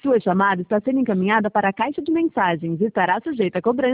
Sua chamada está sendo encaminhada para a caixa de mensagens e estará sujeita a cobrança.